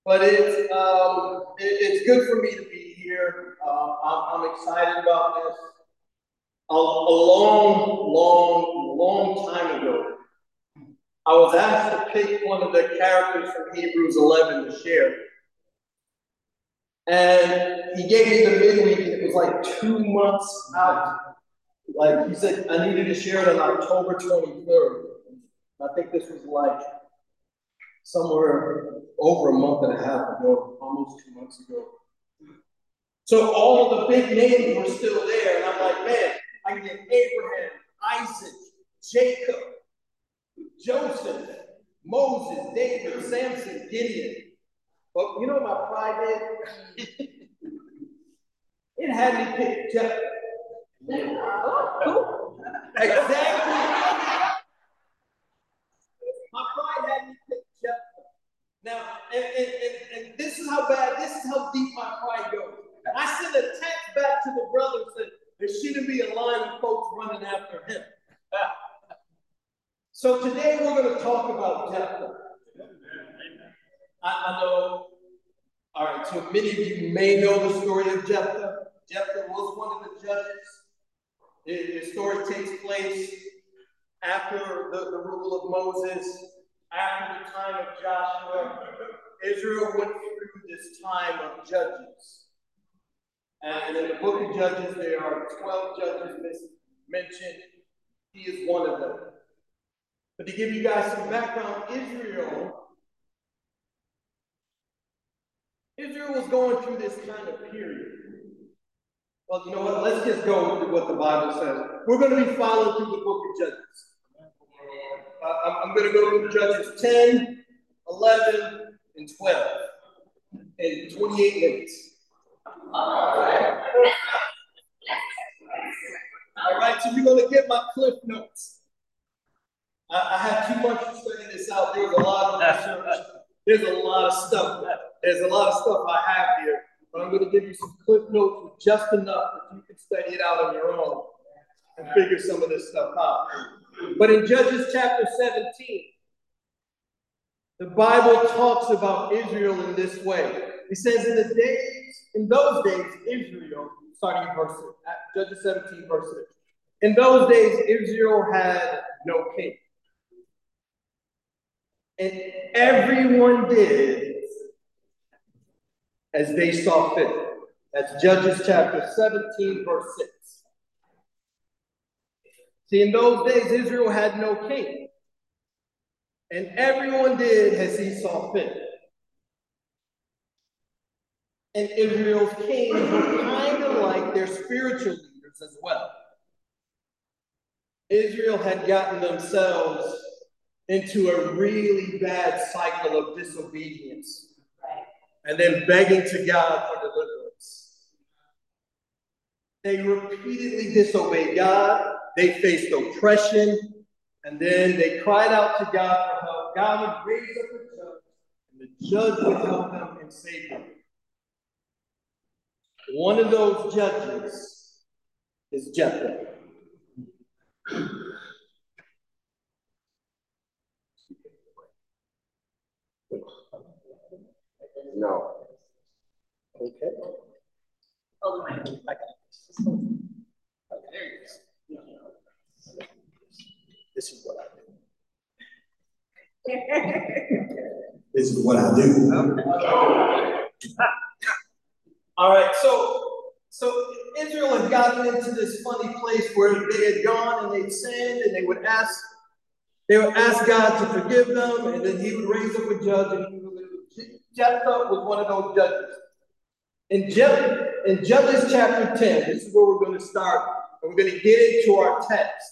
But it's good for me to be here. I'm excited about this. A long time ago, I was asked to pick one of the characters from Hebrews 11 to share. And he gave me the midweek, and it was like 2 months out. Like he said, I needed to share it on October 23rd. I think this was like somewhere over a month and a half ago, almost 2 months ago. So all of the big names were still there, and I'm like, man, I can get Abraham, Isaac, Jacob, Joseph, Moses, David, Samson, Gideon. But you know what my pride did? It had me pick Jephthah. Exactly. My pride had me pick Jephthah. Now, and this is how bad, this is how deep my pride goes. I sent a text back to the brother and said, there shouldn't be a line of folks running after him. So today we're going to talk about Jephthah. I know, all right, so many of you may know the story of Jephthah. Jephthah was one of the judges. The story takes place after the rule of Moses, after the time of Joshua. Israel went through this time of judges. And in the book of Judges, there are 12 judges mentioned. He is one of them. But to give you guys some background, Israel was going through this kind of period. Well, you know what? Let's just go with what the Bible says. We're going to be following through the book of Judges. I'm going to go through Judges 10, 11, and 12 in 28 minutes. All right, so you're going to get my cliff notes. I had too much to study this out. There's a lot of research. There's a lot of stuff. There's a lot of stuff I have here. But I'm going to give you some cliff notes with just enough that you can study it out on your own and figure some of this stuff out. But in Judges chapter 17, the Bible talks about Israel in this way. It says, in those days, Israel, starting in verse 6, Judges 17, verse 6. In those days, Israel had no king. And everyone did as they saw fit. That's Judges chapter 17, verse 6. See, in those days, Israel had no king. And everyone did as he saw fit. And Israel's kings were kind of like their spiritual leaders as well. Israel had gotten themselves into a really bad cycle of disobedience and then begging to God for deliverance. They repeatedly disobeyed God. They faced oppression. And then they cried out to God for help. God would raise up a judge, and the judge would help them and save them. One of those judges is Jephthah. No. Okay. Oh, I got this. Okay, there it is. This is what I do. This is what I do. All right, so Israel had gotten into this funny place where they had gone and they'd sinned, and they would ask God to forgive them, and then he would raise up a judge, and Jephthah was one of those judges. In Judges chapter 10, this is where we're going to start, and we're going to get into our text.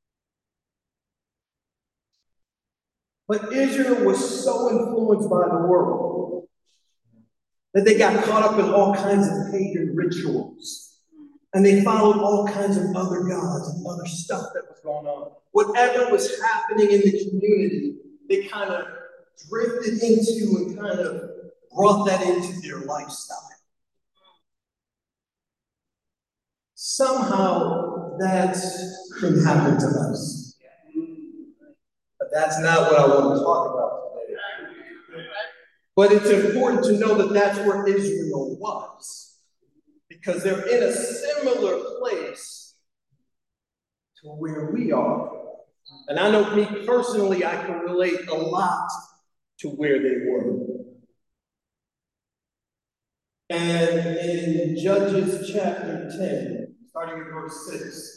But Israel was so influenced by the world that they got caught up in all kinds of pagan rituals. And they followed all kinds of other gods and other stuff that was going on. Whatever was happening in the community, they kind of drifted into and kind of brought that into their lifestyle. Somehow that can happen to us. But that's not what I want to talk about today. But it's important to know that that's where Israel was, because they're in a similar place to where we are. And I know me personally, I can relate a lot to where they were. And in Judges chapter 10, starting in verse 6,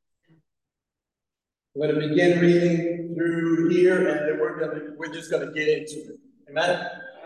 I'm going to begin reading through here, and then we're just going to get into it. Amen?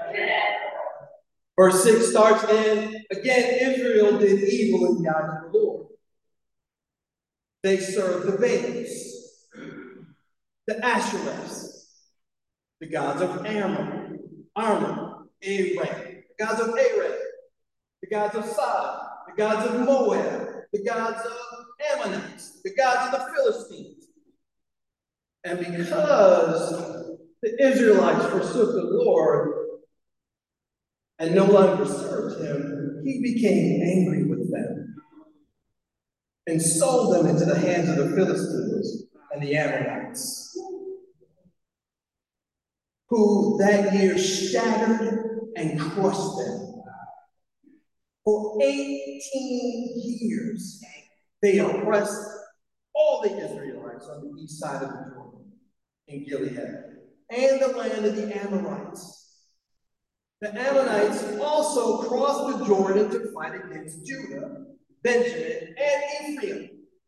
Verse 6 starts in, again, Israel did evil in the eyes of the Lord. They served the Baals, the Ashereths, the gods of Aram, Aram, Aram, the gods of Aram, the gods of Sodom, the gods of Moab, the gods of Ammonites, the gods of the Philistines. And because the Israelites forsook the Lord and no longer served him, he became angry with them and sold them into the hands of the Philistines and the Ammonites, who that year shattered and crushed them. For 18 years, they oppressed all the Israelites on the east side of the Jordan in Gilead and the land of the Amorites. The Ammonites also crossed the Jordan to fight against Judah, Benjamin, and Ephraim.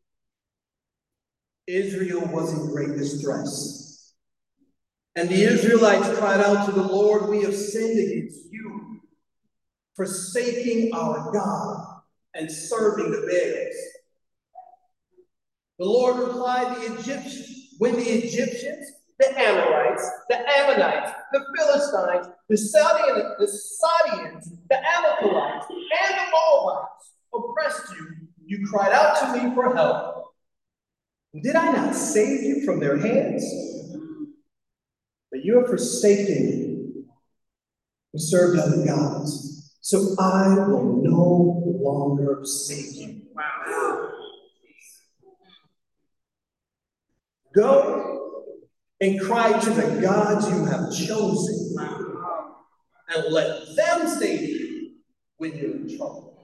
Israel was in great distress. And the Israelites cried out to the Lord, "We have sinned against you, forsaking our God and serving the Baals." The Lord replied, when the Egyptians, the Amorites, the Ammonites, the Philistines, the Saadians, the Amalekites, and the Moabites oppressed you, you cried out to me for help. Did I not save you from their hands? But you have forsaken me and served other gods, so I will no longer save you. Wow. Go and cry to the gods you have chosen, and let them save you when you're in trouble.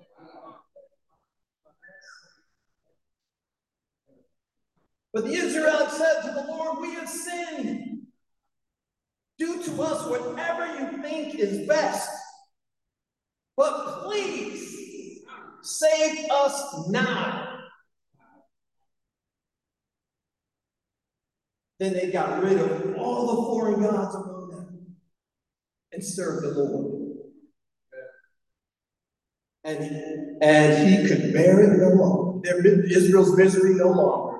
But the Israelites said to the Lord, "We have sinned. Do to us whatever you think is best. But please save us now." Then they got rid of all the foreign gods among them and served the Lord. And he could bear it no longer. Israel's misery no longer.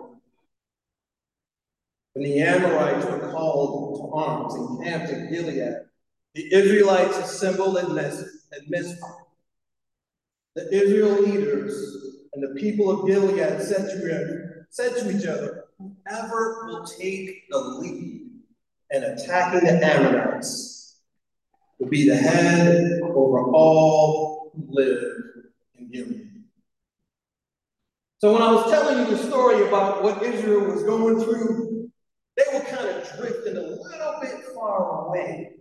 When the Amorites were called to arms and camped in Gilead, the Israelites assembled at Mizpah. The Israel leaders and the people of Gilead said to each other, "Whoever will take the lead in attacking the Ammonites will be the head over all who live in Gilead." So when I was telling you the story about what Israel was going through, they were kind of drifting a little bit far away.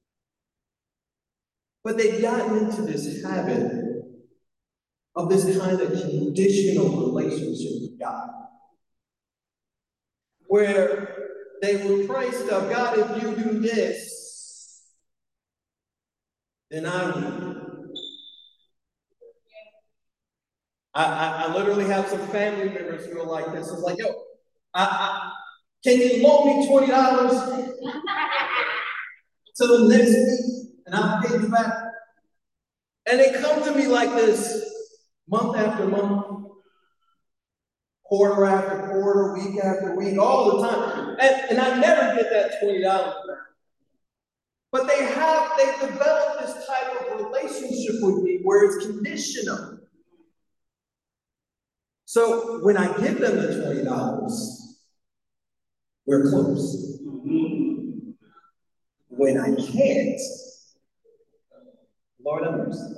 But they'd gotten into this habit of this kind of conditional relationship with God, where they would pray stuff, "God, if you do this, then I will." I literally have some family members who are like this. It's like, "Yo, can you loan me $20 till the next week, and I'll pay you back?" And they come to me like this month after month, quarter after quarter, week after week, all the time. And I never get that $20 back. But they've developed this type of relationship with me where it's conditional. So when I give them the $20, we're close. When I can't, Lord have mercy.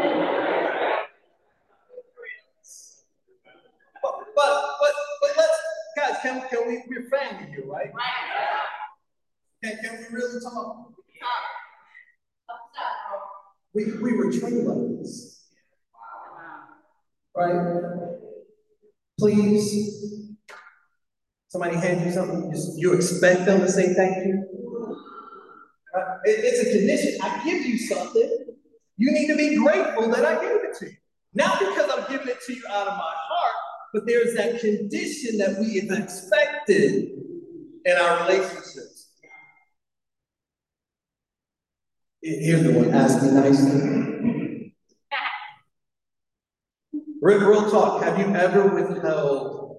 But let's, guys, can we're family here, right? Can we really talk? We were trained like this. Right? Please. Somebody hand you something, you expect them to say thank you. It's a condition. I give you something. You need to be grateful that I gave it to you. Not because I'm giving it to you out of my heart, but there's that condition that we have expected in our relationships. Here's the one. Ask me nicely. Real talk. Have you ever withheld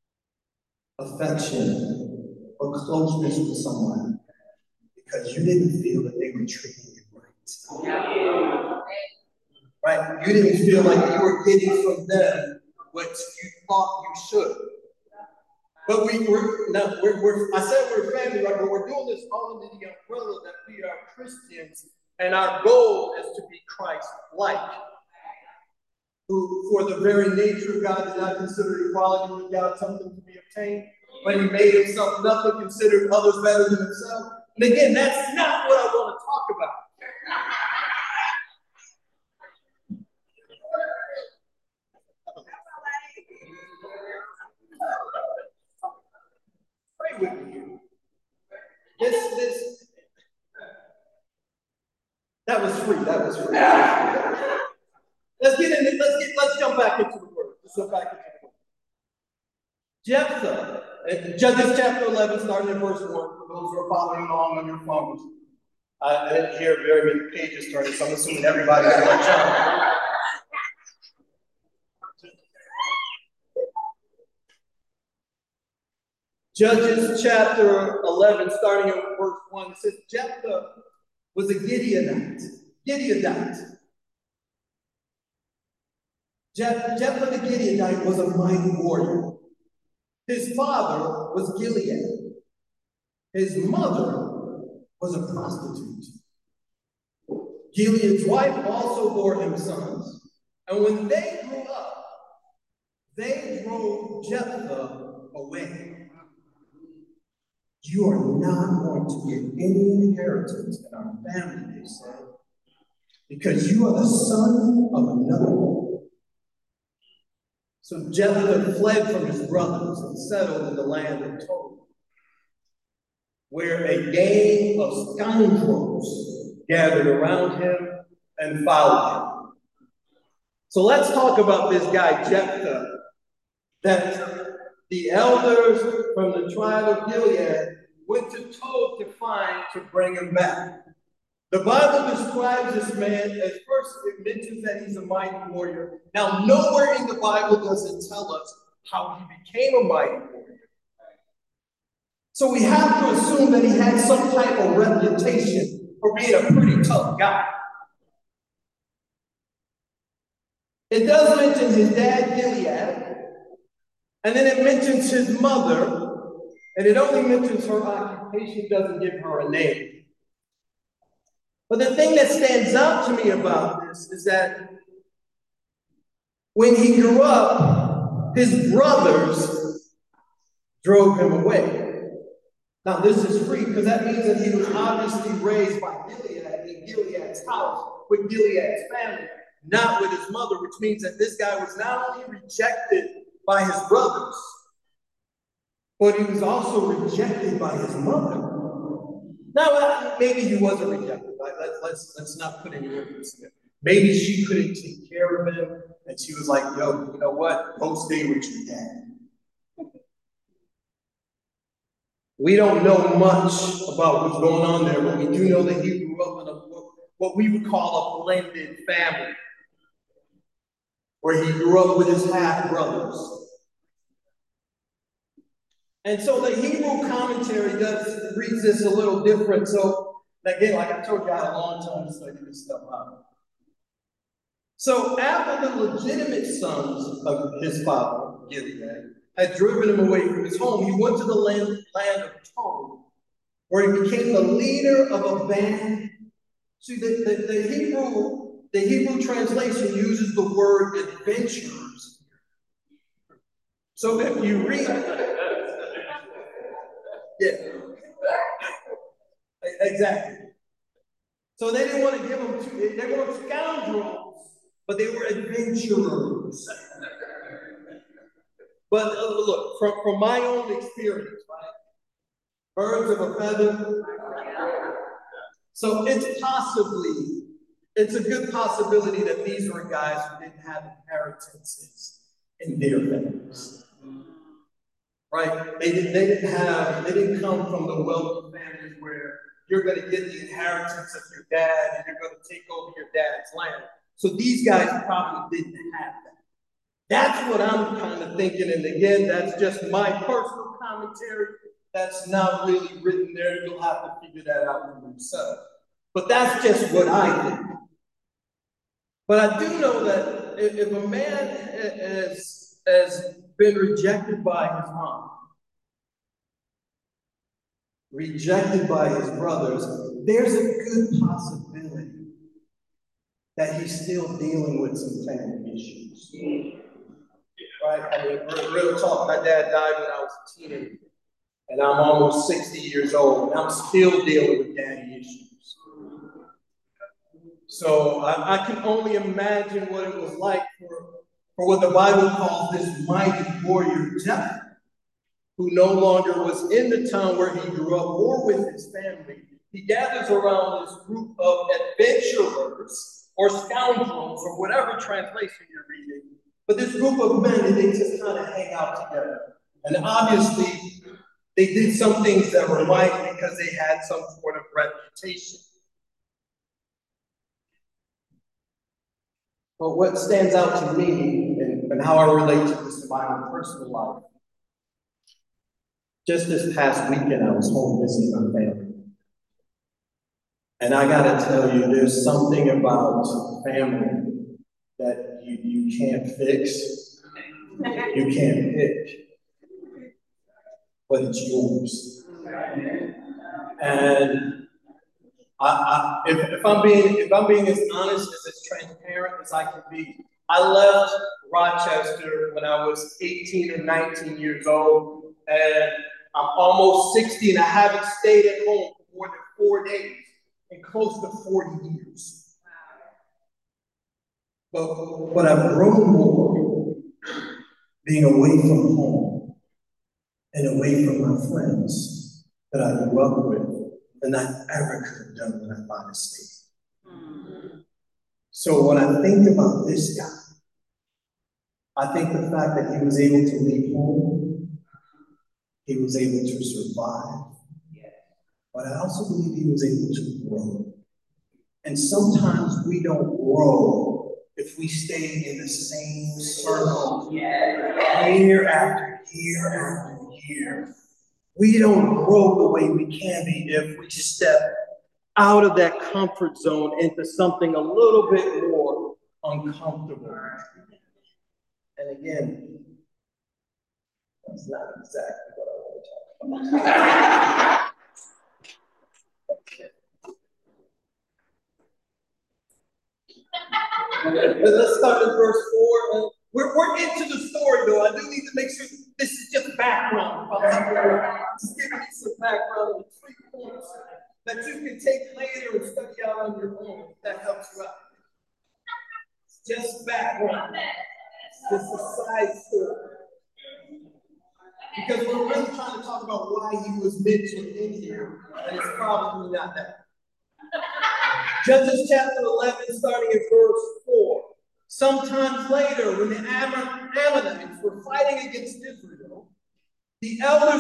affection or closeness with someone because you didn't feel that they were treating you right? Right? You didn't feel like you were getting from them what you thought you should. But I said we're family, right? But we're doing this all under the umbrella that we are Christians, and our goal is to be Christ-like. Who, for the very nature of God, did not consider equality with God something to be obtained, but he made himself nothing, considered others better than himself. And again, that's not what I want to talk about. Pray with me. That was free. Let's jump back into the word. Jephthah, Judges chapter 11, starting in verse 1, for those who are following along on your phones. I didn't hear very many pages turning, so I'm assuming everybody's like John. Judges chapter 11, starting in verse 1, it says, Jephthah was a Gideonite. Jephthah the Gideonite was a mighty warrior. His father was Gilead. His mother was a prostitute. Gilead's wife also bore him sons. And when they grew up, they drove Jephthah away. You are not going to get any inheritance in our family, they said, because you are the son of another woman. So Jephthah fled from his brothers and settled in the land of Tob, where a gang of scoundrels gathered around him and followed him. So let's talk about this guy, Jephthah, that the elders from the tribe of Gilead went to Tob to bring him back. The Bible describes this man as first it mentions that he's a mighty warrior. Now, nowhere in the Bible does it tell us how he became a mighty warrior. So we have to assume that he had some type of reputation for being a pretty tough guy. It does mention his dad, Gilead, and then it mentions his mother, and it only mentions her occupation, doesn't give her a name. But the thing that stands out to me about this is that when he grew up, his brothers drove him away. Now, this is free because that means that he was obviously raised by Gilead in Gilead's house with Gilead's family, not with his mother, which means that this guy was not only rejected by his brothers, but he was also rejected by his mother. Now, maybe he wasn't rejected. Let's not put any words in it. Maybe she couldn't take care of him, and she was like, yo, you know what? Go stay with your dad. We don't know much about what's going on there, but we do know that he grew up in what we would call a blended family, where he grew up with his half-brothers. And so the Hebrew commentary reads this a little different. So again, like I told you, I had a long time to study this stuff out. So after the legitimate sons of his father, Gilead, had driven him away from his home, he went to the land of Tob, where he became the leader of a band. See, the Hebrew translation uses the word adventurers. So if you read, yeah, exactly. So they didn't want to give them to, they weren't scoundrels, but they were adventurers. But look, from my own experience, right? Birds of a feather. So it's a good possibility that these were guys who didn't have inheritances in their families. Right? They didn't come from the wealthy families where you're going to get the inheritance of your dad and you're going to take over your dad's land. So these guys probably didn't have that. That's what I'm kind of thinking. And again, that's just my personal commentary. That's not really written there. You'll have to figure that out for yourself. But that's just what I think. But I do know that if a man has been rejected by his mom, rejected by his brothers, there's a good possibility that he's still dealing with some family issues. Right? I mean, real talk, my dad died when I was a teenager, and I'm almost 60 years old, and I'm still dealing with daddy issues. So I can only imagine what it was like for what the Bible calls this mighty warrior Jephthah, who no longer was in the town where he grew up or with his family. He gathers around this group of adventurers or scoundrels or whatever translation you're reading. But this group of men, they just kind of hang out together. And obviously, they did some things that were right because they had some sort of reputation. But what stands out to me and how I relate to this in my own personal life, just this past weekend, I was home visiting my family. And I gotta tell you, there's something about family that you can't fix, you can't pick, but it's yours. And if I'm being as honest, as transparent as I can be, I left Rochester when I was 18 or 19 years old, and I'm almost 60, and I haven't stayed at home for more than 4 days in close to 40 years. But I've grown more being away from home and away from my friends that I grew up with than I ever could have done when I finally stayed. So when I think about this guy, I think the fact that he was able to leave home, he was able to survive, but I also believe he was able to grow. And sometimes we don't grow if we stay in the same circle year after year after year. We don't grow the way we can be if we step out of that comfort zone into something a little bit more uncomfortable. And again, that's not exactly what I want to talk about. Let's start in verse 4. We're into the story, though. I do need to make sure this is just background. Just giving you some background on 3 points that you can take later and study out on your own if that helps you out. It's just background. It's just a side story. Because we're really trying to talk about why he was mentioned in here, and it's probably not that. Judges chapter 11, starting in verse 4. Sometimes later, when the Ammonites were fighting against Israel, the elders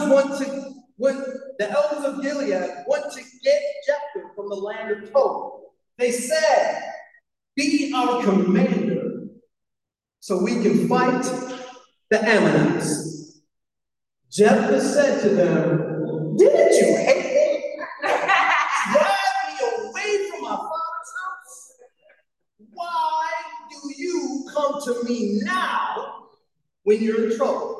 of Gilead went to get Jephthah from the land of Tob. They said, "Be our commander, so we can fight the Ammonites." Jephthah said to them, "Didn't you hate me? Drive me away from my father's house? Why do you come to me now when you're in trouble?"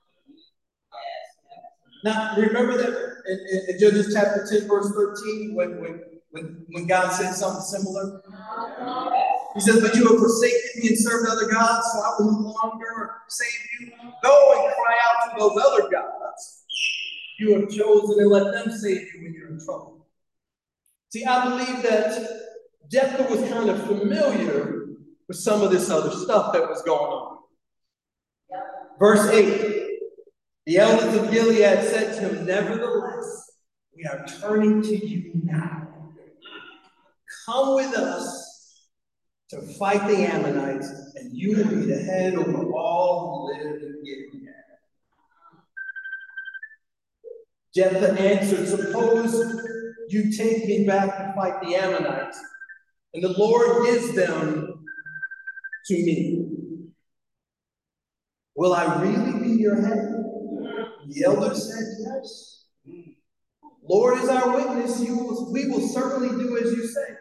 Now, remember that in Judges chapter 10, verse 13, when God said something similar? He says, "But you have forsaken me and served other gods, so I will no longer save you. Go and cry out to those other gods you have chosen and let them save you when you're in trouble." See, I believe that Jephthah was kind of familiar with some of this other stuff that was going on. Verse 8, the elders of Gilead said to him, nevertheless, we are turning to you now. Come with us to fight the Ammonites, and you will be the head over all who live in Gilead. Jephthah answered, suppose you take me back to fight the Ammonites, and the Lord gives them to me. Will I really be your head? The elders said, yes. Lord is our witness, we will certainly do as you say.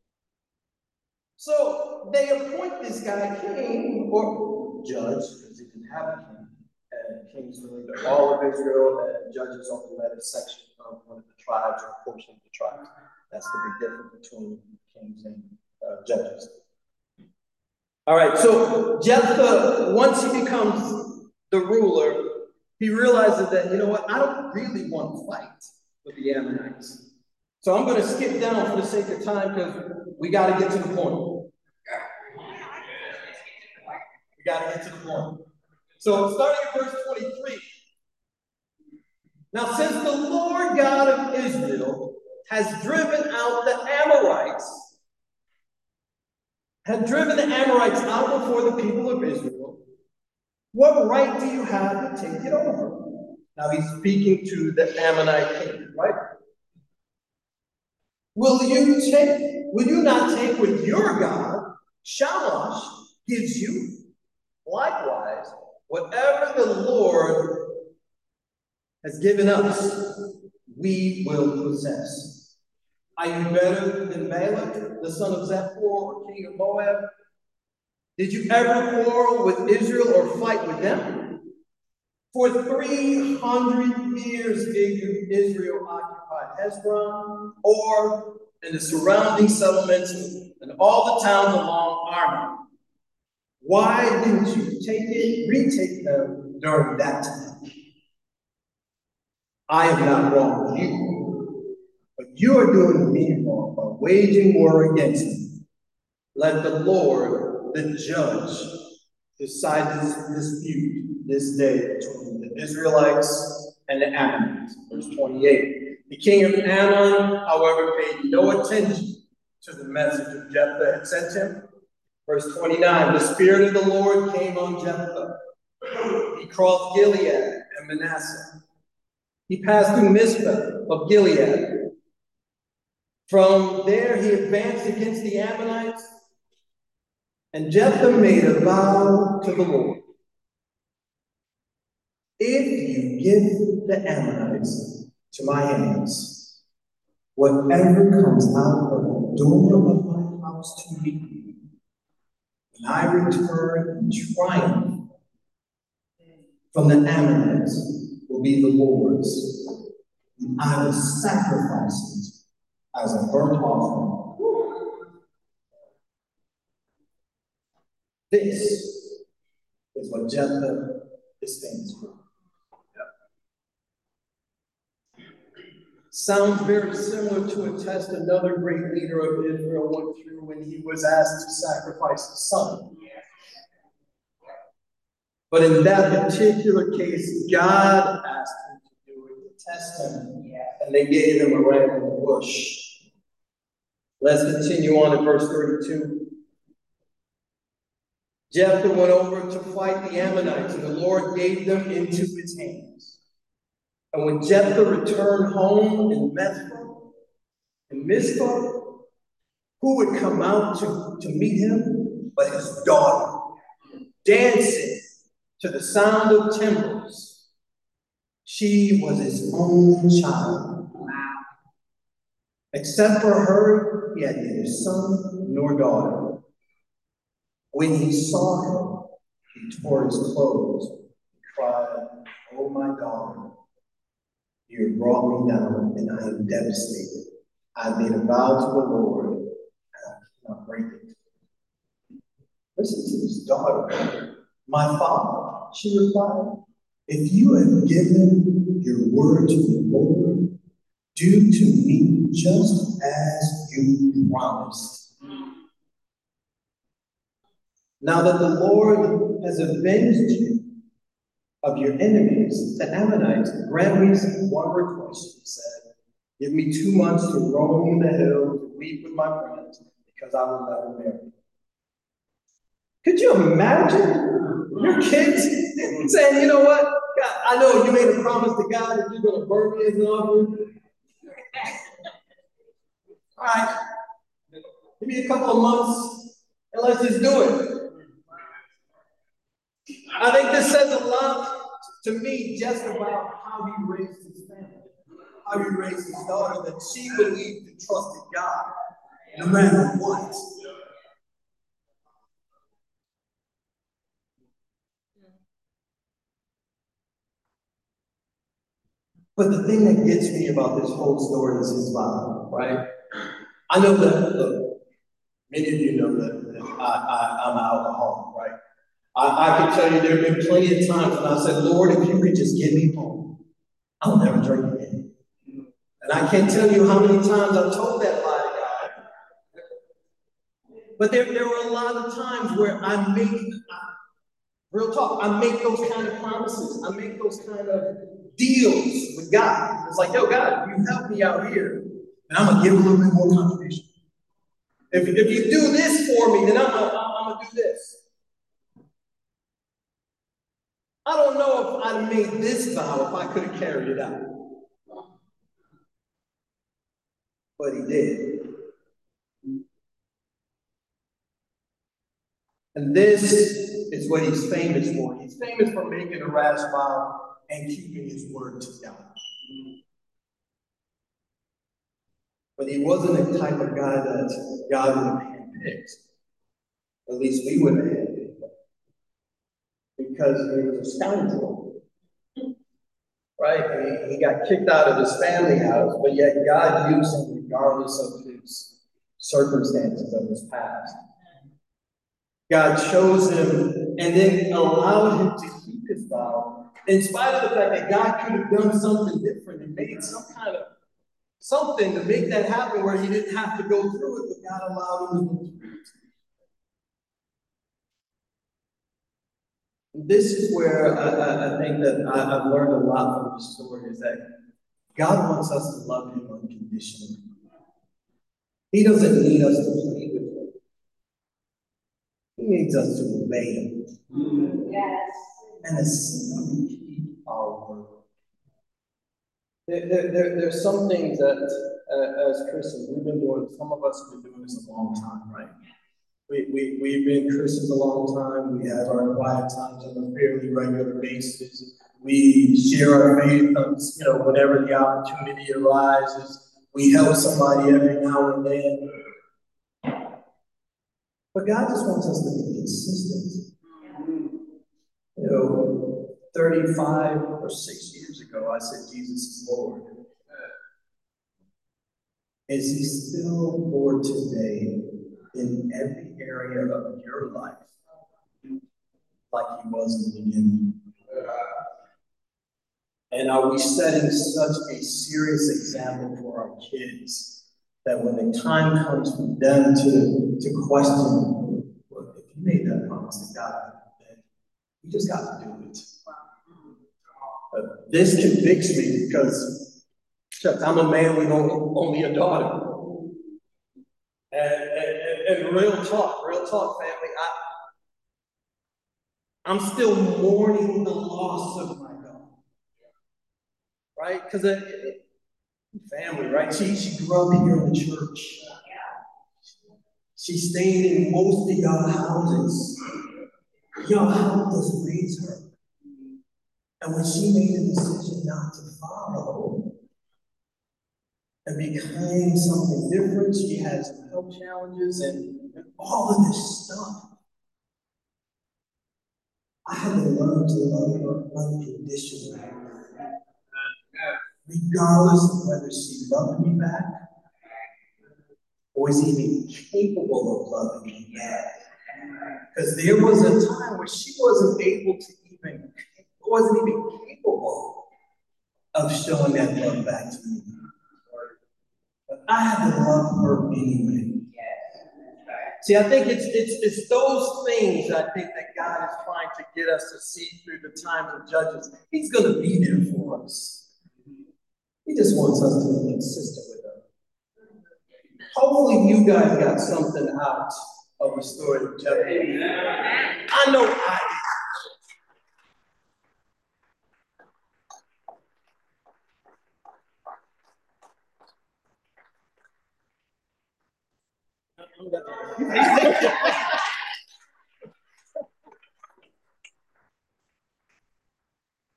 So they appoint this guy king, or judge, because he didn't have a king. And kings relate to all of Israel, and judges only led a section of one of the tribes or a portion of the tribes. That's the big difference between kings and judges. All right, so Jephthah, once he becomes the ruler, he realizes that, you know what, I don't really want to fight with the Ammonites. So I'm going to skip down for the sake of time because we got to get to the point. We got to get to the point. So starting at verse 23. Now, since the Lord God of Israel has driven out the Amorites, out before the people of Israel, what right do you have to take it over? Now he's speaking to the Ammonite king, right? Will you not take what your God, Shamash, gives you? Likewise, whatever the Lord has given us, we will possess. Are you better than Balak, the son of Zippor, king of Moab? Did you ever quarrel with Israel or fight with them? For 300 years Israel occupied Hezron, or in the surrounding settlements, and all the towns along Arnon. Why didn't you retake them during that time? I have not wronged you, but you are doing me wrong by waging war against me. Let the Lord, the judge, decide this dispute this day between the Israelites and the Ammonites. Verse 28. The king of Ammon, however, paid no attention to the message of Jephthah had sent him. Verse 29. The Spirit of the Lord came on Jephthah. He crossed Gilead and Manasseh. He passed through Mizpah of Gilead. From there he advanced against the Ammonites, and Jephthah made a vow to the Lord. If you give the Ammonites to my hands, whatever comes out of the door of my house to meet you, when I return in triumph from the Ammonites, will be the Lord's, and I will sacrifice it as a burnt offering. This is what Jephthah is famous for. Sounds very similar to a test another great leader of Israel went through when he was asked to sacrifice his son. But in that particular case, God asked him to do it, to test him, and they gave him a ram in the bush. Let's continue on in verse 32. Jephthah went over to fight the Ammonites, and the Lord gave them into his hands. And when Jephthah returned home in Mizpah, who would come out to meet him but his daughter, dancing to the sound of timbrels? She was his only child. Except for her, he had neither son nor daughter. When he saw her, he tore his clothes and cried, "Oh, my daughter, you have brought me down, and I am devastated. I made a vow to the Lord, and I cannot break it." Listen to this daughter. "My father," she replied, "if you have given your word to the Lord, do to me just as you promised." Now that the Lord has avenged you of your enemies, the Ammonites, grant me one request, he said. Give me 2 months to roam the hills, to weep with my friends, because I will never marry. Could you imagine your kids saying, you know what? God, I know you made a promise to God that you're going to burn me as an offering. All right, give me a couple of months and let's just do it. I think this says a lot to me just about how he raised his family, how he raised his daughter, that she believed and trusted God no matter what. But the thing that gets me about this whole story is his vow, right? I know that, look, many of you know that I'm an alcoholic, right? I can tell you there have been plenty of times when I said, Lord, if you could just get me home, I'll never drink again. And I can't tell you how many times I've told that lie to God. But there were a lot of times where real talk, I make those kind of promises. I make those kind of deals with God. It's like, yo, God, if you help me out here, then I'm going to give a little bit more contribution. If you do this for me, then I'm going to do this. I don't know if I'd made this vow if I could have carried it out. But he did. And this is what he's famous for. He's famous for making a rash vow and keeping his word to God. But he wasn't the type of guy that God would have handpicked. At least we would have handpicked him. Because he was a scoundrel. Right? He got kicked out of his family house, but yet God used him regardless of his circumstances of his past. God chose him and then allowed him to keep his vow, in spite of the fact that God could have done something different and made some kind of something to make that happen where he didn't have to go through it, but God allowed him to go through it. This is where I think that I've learned a lot from this story, is that God wants us to love him unconditionally. He doesn't need us to play with him. He needs us to obey him. Yes. And essentially keep our word. There's some things that, as Christians, we've been doing, some of us have been doing this a long time, right? We've been Christians a long time. We have our quiet times on a fairly regular basis. We share our faith, whenever the opportunity arises. We help somebody every now and then. But God just wants us to be consistent. 35 or 6 years ago, I said Jesus is Lord. Is he still Lord today in every area of your life, like he was in the beginning? And are we setting such a serious example for our kids that when the time comes for them to question, well, if you made that promise to God, then you just got to do it. This convicts me because I'm a man with only a daughter. And real talk, family, I'm still mourning the loss of my daughter. Right? Because family, right? She grew up here in the church. She stayed in most of y'all houses. Y'all helped us raise her. And when she made a decision not to follow and became something different, she had some health challenges and all of this stuff. I had to learn to love her unconditionally. Regardless of whether she loved me back or is even capable of loving me back. Because there was a time where she wasn't even capable of showing that love back to me. But I had to love her anyway. See, I think it's those things I think that God is trying to get us to see through the times of judges. He's going to be there for us. He just wants us to be consistent with him. Hopefully, you guys got something out of the story of Jephthah. I know I did.